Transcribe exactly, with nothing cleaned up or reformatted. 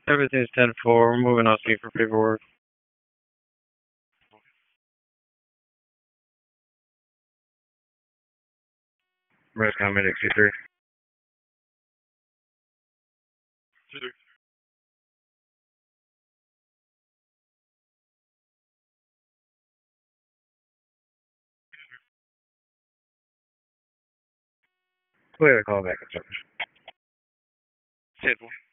Everything's ten four. We're moving on scene for paperwork. Rest comment X three. Go ahead and call back. ten four.